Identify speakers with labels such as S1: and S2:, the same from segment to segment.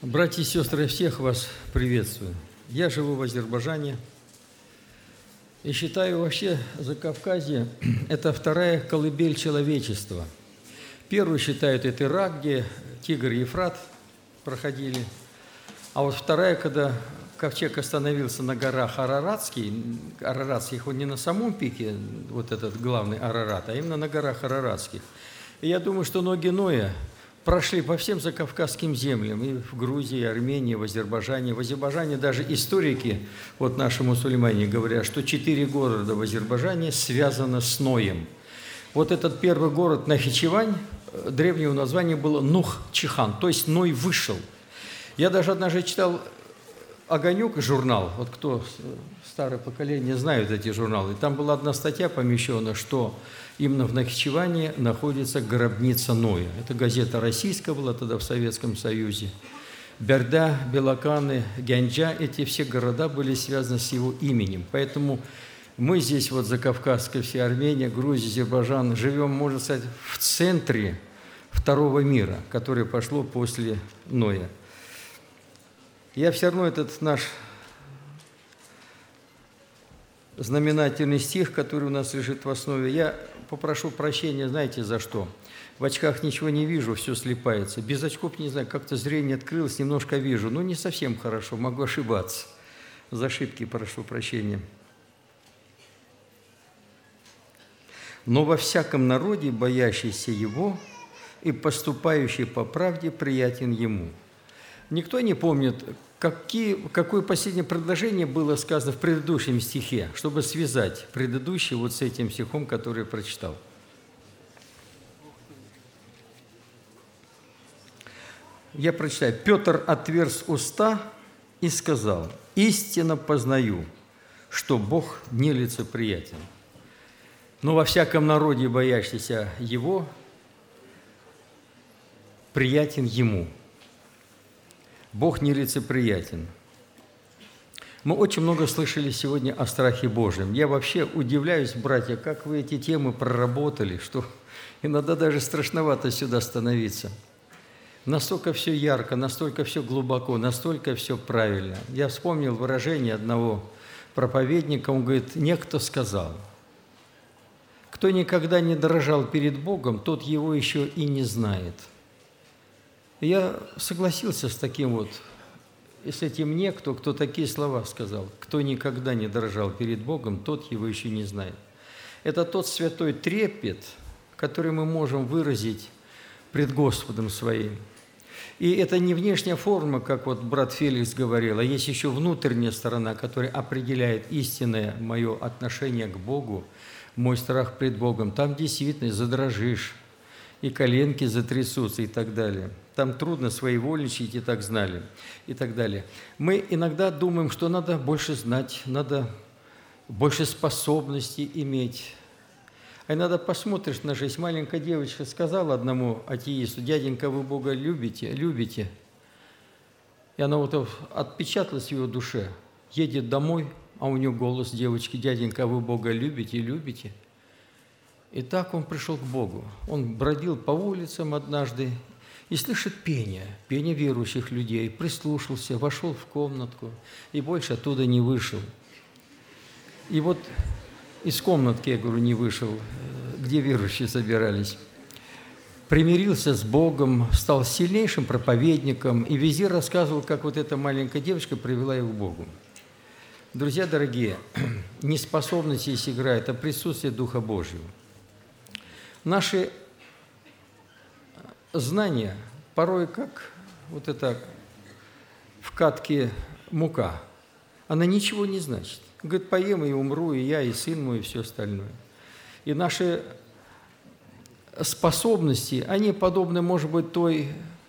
S1: Братья и сестры, всех вас приветствую. Я живу в Азербайджане и считаю вообще Закавказье – это вторая колыбель человечества. Первую считают это Ирак, где Тигр и Ефрат проходили. А вот вторая, когда ковчег остановился на горах Араратских, он не на самом пике, вот этот главный Арарат, а именно на горах Араратских. И я думаю, что ноги Ноя прошли по всем закавказским землям, и в Грузии, и Армении, в Азербайджане. В Азербайджане даже историки, вот наши мусульмане, говорят, что 4 города в Азербайджане связаны с Ноем. Вот этот первый город Нахичевань, древнего названия было Нух-Чихан, то есть Ной вышел. Я даже однажды читал «Огонек» журнал, вот кто старое поколение знают эти журналы, там была одна статья помещена, что именно в Нахичеване находится гробница Ноя. Это газета российская была тогда в Советском Союзе. Берда, Белоканы, Гянджа – эти все города были связаны с его именем. Поэтому мы здесь, вот Закавказская, вся Армения, Грузия, Азербайджан, живем, можно сказать, в центре второго мира, которое пошло после Ноя. Я все равно этот наш знаменательный стих, который у нас лежит в основе, я попрошу прощения, знаете, за что? В очках ничего не вижу, все слипается. Без очков, не знаю, как-то зрение открылось, немножко вижу. Но не совсем хорошо, могу ошибаться. За ошибки прошу прощения. Но во всяком народе, боящийся его и поступающий по правде, приятен ему. Никто не помнит, какое последнее предложение было сказано в предыдущем стихе, чтобы связать предыдущий вот с этим стихом, который я прочитал. Я прочитаю. «Петр отверз уста и сказал: истинно познаю, что Бог нелицеприятен. Но во всяком народе, боящийся его, приятен ему». Бог нелицеприятен. Мы очень много слышали сегодня о страхе Божьем. Я вообще удивляюсь, братья, как вы эти темы проработали, что иногда даже страшновато сюда становиться. Настолько все ярко, настолько все глубоко, настолько все правильно. Я вспомнил выражение одного проповедника, он говорит: некто сказал: кто никогда не дрожал перед Богом, тот его еще и не знает. Я согласился с таким вот, и с этим некто, кто такие слова сказал. Кто никогда не дрожал перед Богом, тот его еще не знает. Это тот святой трепет, который мы можем выразить пред Господом своим. И это не внешняя форма, как вот брат Феликс говорил, а есть еще внутренняя сторона, которая определяет истинное мое отношение к Богу, мой страх пред Богом. Там действительно задрожишь, и коленки затрясутся и так далее. Там трудно своевольничать, и так знали, и так далее. Мы иногда думаем, что надо больше знать, надо больше способностей иметь. А иногда посмотришь на жизнь. Маленькая девочка сказала одному атеисту: дяденька, вы Бога любите? Любите? И она вот отпечаталась в его душе. Едет домой, а у нее голос девочки: дяденька, вы Бога любите? Любите? И так он пришел к Богу. Он бродил по улицам однажды и слышит пение верующих людей, прислушался, вошел в комнатку и больше оттуда не вышел. И вот из комнатки, я говорю, не вышел, где верующие собирались. Примирился с Богом, стал сильнейшим проповедником и везде рассказывал, как вот эта маленькая девочка привела его к Богу. Друзья дорогие, не способность здесь играет, а присутствие Духа Божьего. Наши знания порой как вот это в катке мука. Она ничего не значит. Говорит, поем и умру, и я, и сын мой, и все остальное. И наши способности, они подобны, может быть, той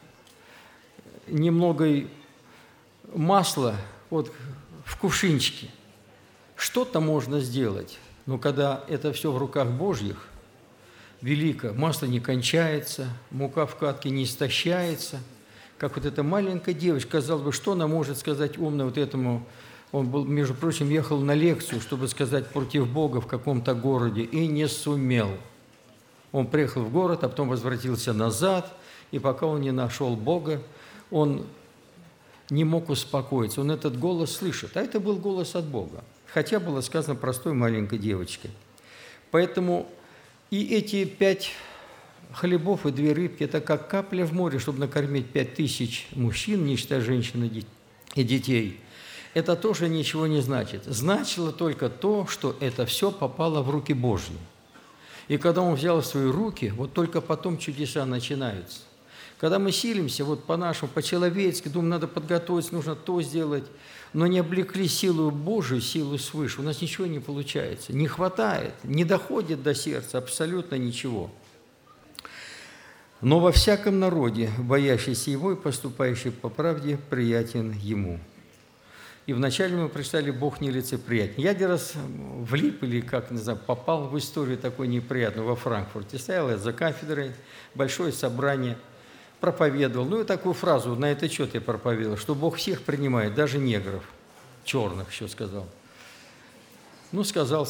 S1: немногой масла вот в кувшинчике. Что-то можно сделать, но когда это все в руках Божьих, велико, масло не кончается, мука в катке не истощается. Как вот эта маленькая девочка, казалось бы, что она может сказать умно вот этому? Он был, между прочим, ехал на лекцию, чтобы сказать против Бога в каком-то городе, и не сумел. Он приехал в город, а потом возвратился назад, и пока он не нашел Бога, он не мог успокоиться. Он этот голос слышит. А это был голос от Бога. Хотя было сказано простой маленькой девочке. Поэтому и эти 5 хлебов и 2 рыбки – это как капля в море, чтобы накормить 5000 мужчин, не считая женщин и детей. Это тоже ничего не значит. Значило только то, что это все попало в руки Божьи. И когда Он взял в свои руки, вот только потом чудеса начинаются. Когда мы силимся, вот по-нашему, по-человечески, думаем, надо подготовиться, нужно то сделать, но не облекли силу Божию, силу свыше, у нас ничего не получается, не хватает, не доходит до сердца абсолютно ничего. Но во всяком народе, боящийся Его и поступающий по правде, приятен Ему. И вначале мы прочитали «Бог нелицеприятен». Я один раз влип или, как не знаю, попал в историю такой неприятную во Франкфурте. Стоял я за кафедрой, большое собрание, проповедовал. Ну и такую фразу на этот счет я проповедовал, что Бог всех принимает, даже негров, черных еще сказал. Ну, сказал.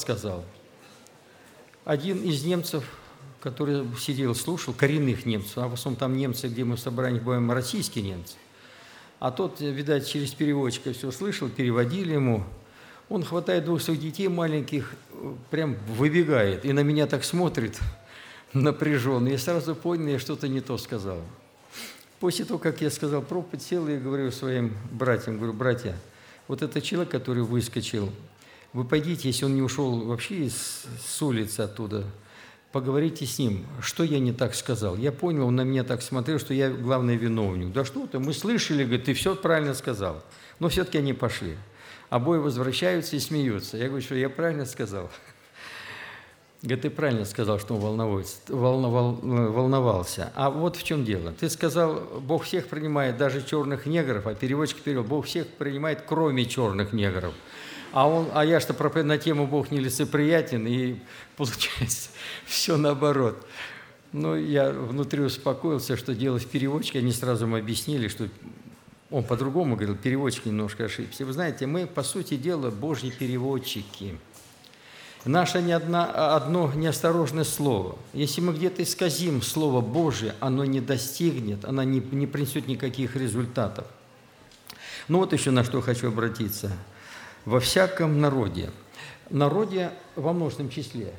S1: Один из немцев, который сидел, слушал, коренных немцев, а в основном там немцы, где мы в собраниях бываем, российские немцы, а тот, видать, через переводчика все слышал, переводили ему. Он хватает 2 своих детей маленьких, прям выбегает, и на меня так смотрит напряженно. Я сразу понял, я что-то не то сказал. После того, как я сказал проповедь, сел и говорю своим братьям, говорю, братья, вот этот человек, который выскочил, вы пойдите, если он не ушел вообще с улицы оттуда, поговорите с ним, что я не так сказал. Я понял, он на меня так смотрел, что я главный виновник. Да что ты, мы слышали, говорит, ты все правильно сказал. Но все-таки они пошли. Обои возвращаются и смеются. Я говорю, что я правильно сказал. Говорит, ты правильно сказал, что он волновался. А вот в чем дело. Ты сказал, Бог всех принимает, даже черных негров, а переводчик перевел, Бог всех принимает, кроме черных негров. А я что проповедую на тему «Бог нелицеприятен», и получается все наоборот. Но я внутри успокоился, что дело в переводчике. Они сразу мне объяснили, что он по-другому говорил, переводчик немножко ошибся. Вы знаете, мы, по сути дела, Божьи переводчики. Наше одно неосторожное слово. Если мы где-то исказим Слово Божие, оно не достигнет, оно не принесет никаких результатов. Ну вот еще на что хочу обратиться. Во всяком народе. Народе во множественном числе.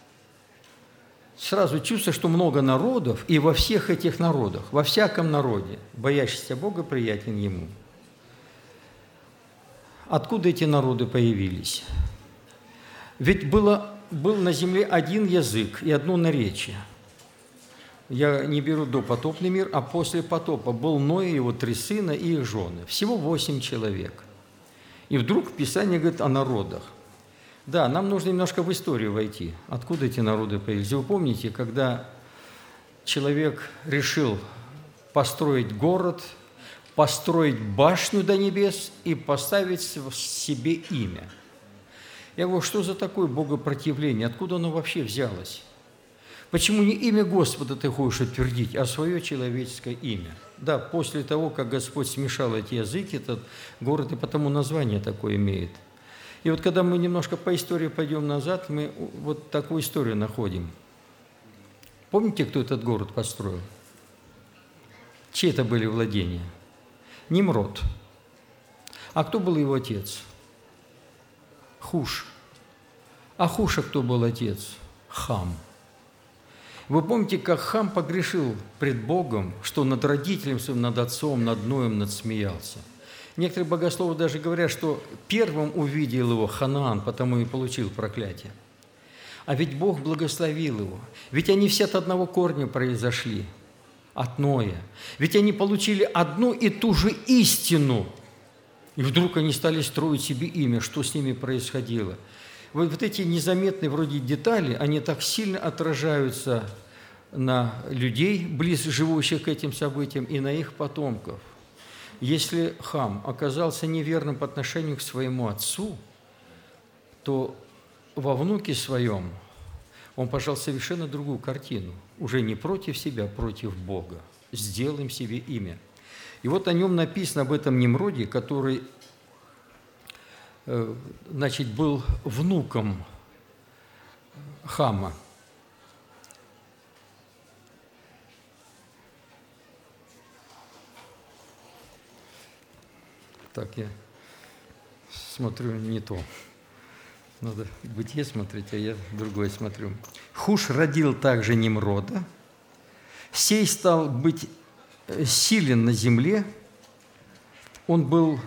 S1: Сразу чувствую, что много народов, и во всех этих народах, во всяком народе, боящийся Бога, приятен Ему. Откуда эти народы появились? Ведь был на земле один язык и одно наречие. Я не беру допотопный мир, а после потопа был Ной и его 3 сына и их жены. Всего 8 человек. И вдруг Писание говорит о народах. Да, нам нужно немножко в историю войти. Откуда эти народы появились? Вы помните, когда человек решил построить город, построить башню до небес и поставить себе имя? Я говорю, что за такое богопротивление? Откуда оно вообще взялось? Почему не имя Господа ты хочешь утвердить, а свое человеческое имя? Да, после того, как Господь смешал эти языки, этот город и потому название такое имеет. И вот когда мы немножко по истории пойдем назад, мы вот такую историю находим. Помните, кто этот город построил? Чьи это были владения? Нимрод. А кто был его отец? Хуш. А Хуша кто был отец? Хам. Вы помните, как Хам погрешил пред Богом, что над родителем своим, над отцом, над Ноем надсмеялся? Некоторые богословы даже говорят, что первым увидел его Ханаан, потому и получил проклятие. А ведь Бог благословил его. Ведь они все от одного корня произошли, от Ноя. Ведь они получили одну и ту же истину. И вдруг они стали строить себе имя. Что с ними происходило? Вот эти незаметные вроде детали, они так сильно отражаются на людей, близко живущих к этим событиям, и на их потомков. Если Хам оказался неверным по отношению к своему отцу, то во внуке своем он пожал совершенно другую картину. Уже не против себя, а против Бога. Сделаем себе имя. И вот о нем написано, об этом Нимроде, который, значит, был внуком Хама. Так, я смотрю не то. Надо Бытие смотреть, а я другое смотрю. Хуш родил также Немрода. Сей стал быть силен на земле. Он был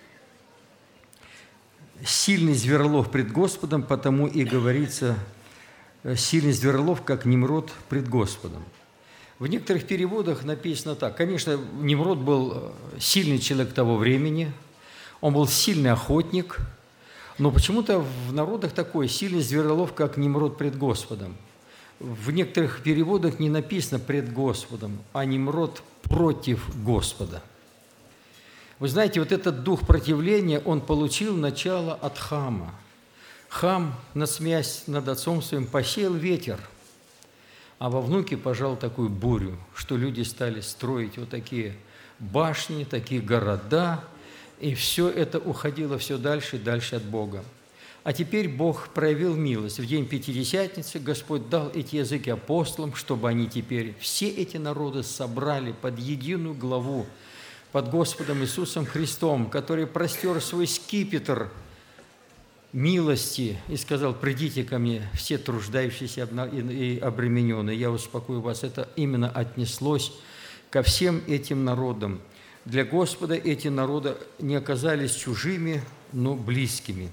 S1: сильный зверолов пред Господом, потому и говорится сильный зверолов, как Немрод пред Господом. В некоторых переводах написано так. Конечно, Немрод был сильный человек того времени, он был сильный охотник, но почему-то в народах такой сильный зверолов, как Немрод пред Господом. В некоторых переводах не написано «пред Господом», а «Немрод против Господа». Вы знаете, вот этот дух противления, он получил начало от Хама. Хам, насмеясь над отцом своим, посеял ветер, а во внуке пожал такую бурю, что люди стали строить вот такие башни, такие города, и все это уходило все дальше и дальше от Бога. А теперь Бог проявил милость. В день Пятидесятницы Господь дал эти языки апостолам, чтобы они теперь все эти народы собрали под единую главу, под Господом Иисусом Христом, который простер свой скипетр милости и сказал: «Придите ко мне, все труждающиеся и обремененные, я успокою вас». Это именно отнеслось ко всем этим народам. Для Господа эти народы не оказались чужими, но близкими.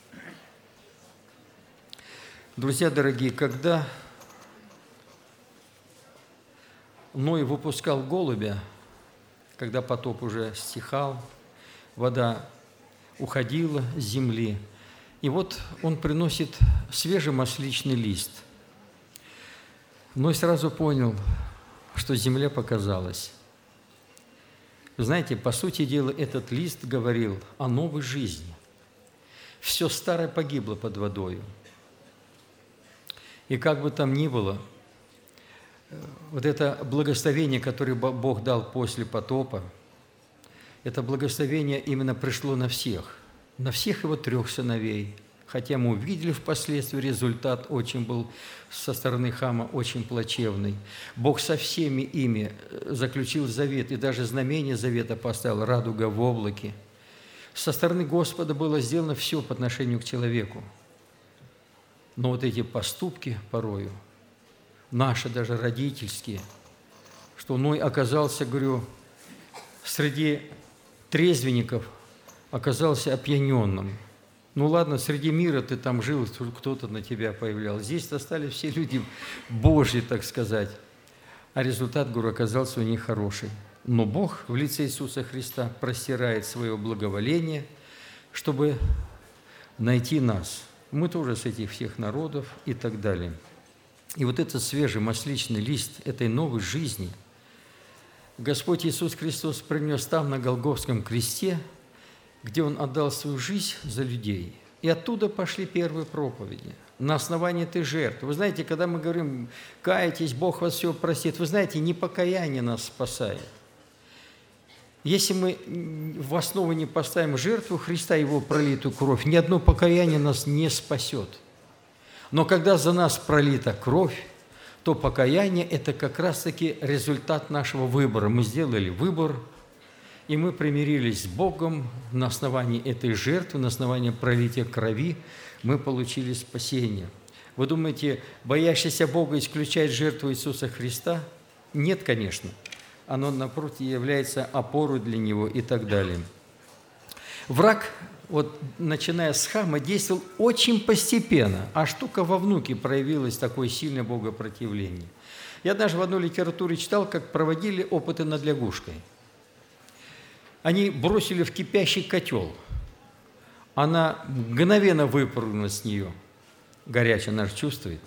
S1: Друзья дорогие, когда Ной выпускал голубя, когда потоп уже стихал, вода уходила с земли, и вот он приносит свежий масличный лист. Ной сразу понял, что земля показалась. Вы знаете, по сути дела, этот лист говорил о новой жизни. Все старое погибло под водою. И как бы там ни было, вот это благословение, которое Бог дал после потопа, это благословение именно пришло на всех его 3 сыновей. Хотя мы увидели впоследствии результат очень был со стороны Хама очень плачевный. Бог со всеми ими заключил завет, и даже знамение завета поставил, радуга в облаке. Со стороны Господа было сделано все по отношению к человеку. Но вот эти поступки порою, наши даже родительские, что Ной оказался, говорю, среди трезвенников, оказался опьяненным. Ну ладно, среди мира ты там жил, кто-то на тебя появлялся. Здесь остались все люди Божьи, так сказать. А результат, говорю, оказался у них хороший. Но Бог в лице Иисуса Христа простирает свое благоволение, чтобы найти нас. Мы тоже с этих всех народов и так далее. И вот этот свежий масличный лист этой новой жизни Господь Иисус Христос принес там, на Голгофском кресте, где Он отдал свою жизнь за людей. И оттуда пошли первые проповеди на основании этой жертвы. Вы знаете, когда мы говорим «кайтесь, Бог вас все простит», вы знаете, не покаяние нас спасает. Если мы в основу не поставим жертву Христа, Его пролитую кровь, ни одно покаяние нас не спасет. Но когда за нас пролита кровь, то покаяние – это как раз-таки результат нашего выбора. Мы сделали выбор, и мы примирились с Богом на основании этой жертвы, на основании пролития крови мы получили спасение. Вы думаете, боящийся Бога исключает жертву Иисуса Христа? Нет, конечно. Оно, напротив, является опорой для него и так далее. Враг, вот начиная с Хама, действовал очень постепенно, аж только во внуке проявилось такое сильное богопротивление. Я даже в одной литературе читал, как проводили опыты над лягушкой. Они бросили в кипящий котел. Она мгновенно выпрыгнула с нее. Горячая, она же чувствует.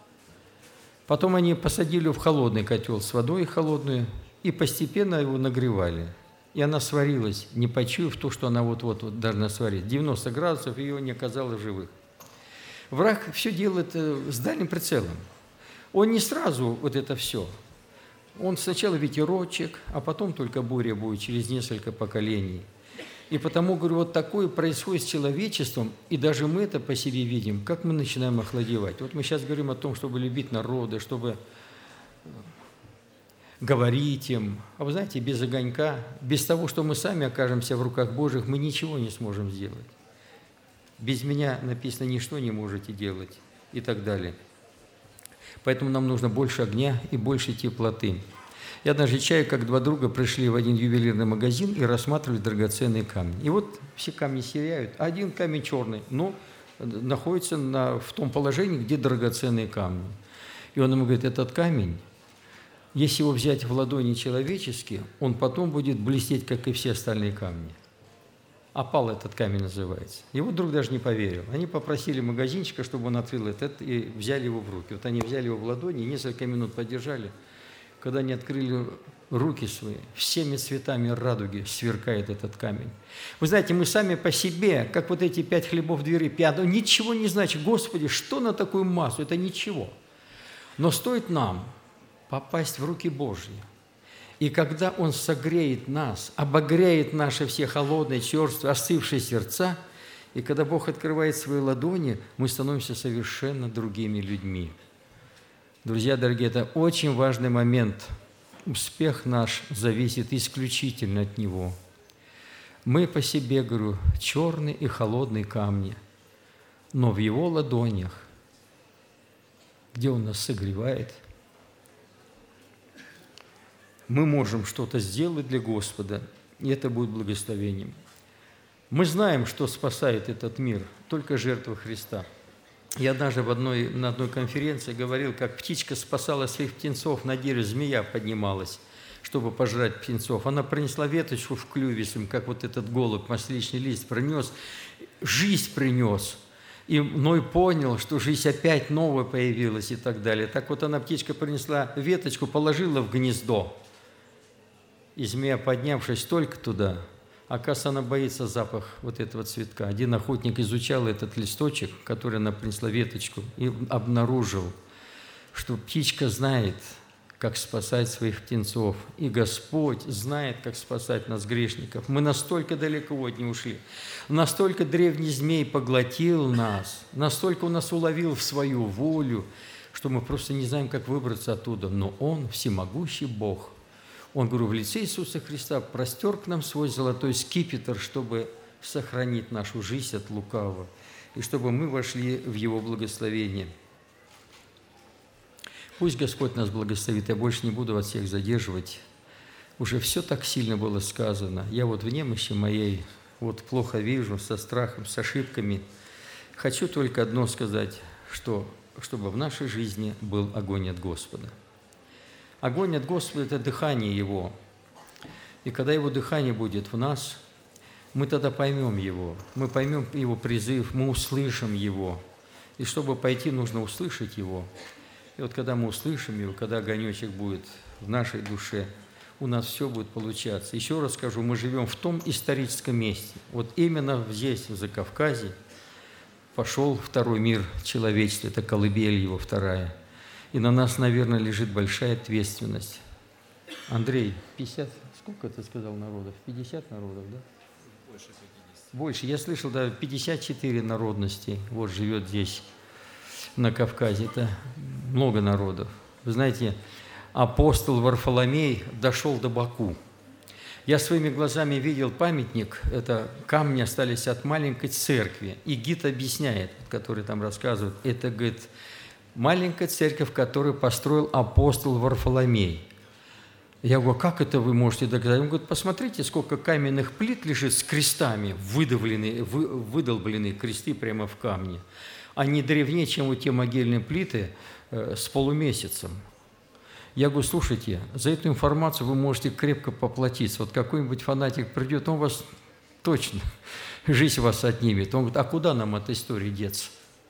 S1: Потом они посадили в холодный котел с водой холодную и постепенно его нагревали. И она сварилась, не почуяв то, что она вот-вот должна сварить. 90 градусов, ее не оказалось живых. Враг все делает с дальним прицелом. Он не сразу вот это все. Он сначала ветерочек, а потом только буря будет через несколько поколений. И потому, говорю, вот такое происходит с человечеством, и даже мы это по себе видим, как мы начинаем охладевать. Вот мы сейчас говорим о том, чтобы любить народы, чтобы говорить им. А вы знаете, без огонька, без того, что мы сами окажемся в руках Божьих, мы ничего не сможем сделать. Без меня, написано, ничто не можете делать и так далее. Поэтому нам нужно больше огня и больше теплоты. Я однажды чаю, как два друга пришли в один ювелирный магазин и рассматривали драгоценные камни. И вот все камни сияют, а один камень черный, но находится в том положении, где драгоценные камни. И он ему говорит, этот камень, если его взять в ладони человеческие, он потом будет блестеть, как и все остальные камни. Опал этот камень называется. Его друг даже не поверил. Они попросили магазинчика, чтобы он открыл этот, и взяли его в руки. Вот они взяли его в ладони, несколько минут подержали. Когда они открыли руки свои, всеми цветами радуги сверкает этот камень. Вы знаете, мы сами по себе, как вот эти 5 хлебов, 2 рыбы, ничего не значит. Господи, что на такую массу? Это ничего. Но стоит нам попасть в руки Божьи, и когда Он согреет нас, обогреет наши все холодные, черствые, остывшие сердца, и когда Бог открывает свои ладони, мы становимся совершенно другими людьми. Друзья дорогие, это очень важный момент. Успех наш зависит исключительно от Него. Мы по себе, говорю, черные и холодные камни, но в Его ладонях, где Он нас согревает, мы можем что-то сделать для Господа, и это будет благословением. Мы знаем, что спасает этот мир, только жертва Христа. Я однажды на одной конференции говорил, как птичка спасала своих птенцов на дереве, змея поднималась, чтобы пожрать птенцов. Она принесла веточку в клюве своем, как вот этот голубь, масличный лист принес, жизнь принес. И Ной понял, что жизнь опять новая появилась и так далее. Так вот она, птичка, принесла веточку, положила в гнездо. И змея, поднявшись только туда, оказывается, она боится запах вот этого цветка. Один охотник изучал этот листочек, который она принесла, веточку, и обнаружил, что птичка знает, как спасать своих птенцов. И Господь знает, как спасать нас, грешников. Мы настолько далеко от Него ушли, настолько древний змей поглотил нас, настолько Он нас уловил в свою волю, что мы просто не знаем, как выбраться оттуда. Но Он, всемогущий Бог, Он, говорю, в лице Иисуса Христа простер к нам свой золотой скипетр, чтобы сохранить нашу жизнь от лукавого, и чтобы мы вошли в Его благословение. Пусть Господь нас благословит. Я больше не буду вас всех задерживать. Уже все так сильно было сказано. Я вот в немощи моей, вот плохо вижу, со страхом, с ошибками. Хочу только одно сказать, чтобы в нашей жизни был огонь от Господа. Огонь от Господа – это дыхание Его. И когда Его дыхание будет в нас, мы тогда поймем Его. Мы поймем Его призыв, мы услышим Его. И чтобы пойти, нужно услышать Его. И вот когда мы услышим Его, когда огонечек будет в нашей душе, у нас все будет получаться. Еще раз скажу, мы живем в том историческом месте. Вот именно здесь, в Закавказье, пошел второй мир человечества. Это колыбель его вторая. И на нас, наверное, лежит большая ответственность. Андрей, 50, сколько ты сказал народов? 50 народов, да?
S2: Больше 50.
S1: Больше. Я слышал, да, 54 народности вот живет здесь, на Кавказе. Это много народов. Вы знаете, апостол Варфоломей дошел до Баку. Я своими глазами видел памятник, это камни остались от маленькой церкви. И гид объясняет, который там рассказывает, это, говорит, маленькая церковь, которую построил апостол Варфоломей. Я говорю, как это вы можете доказать? Он говорит, посмотрите, сколько каменных плит лежит с крестами, выдолбленные кресты прямо в камне. Они древнее, чем вот те могильные плиты с полумесяцем. Я говорю, слушайте, за эту информацию вы можете крепко поплатиться. Вот какой-нибудь фанатик придет, он вас точно, жизнь вас отнимет. Он говорит, а куда нам от истории деться?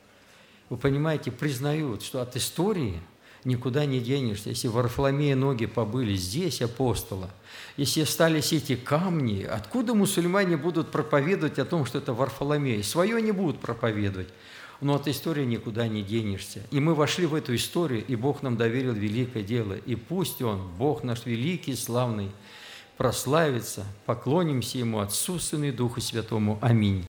S1: Вы понимаете, признают, что от истории никуда не денешься. Если Варфоломея ноги побыли здесь, апостола, если остались эти камни, откуда мусульмане будут проповедовать о том, что это Варфоломей? Свое не будут проповедовать, но от истории никуда не денешься. И мы вошли в эту историю, и Бог нам доверил великое дело. И пусть Он, Бог наш великий, славный, прославится, поклонимся Ему, Отцу, Сыну и Духу Святому. Аминь.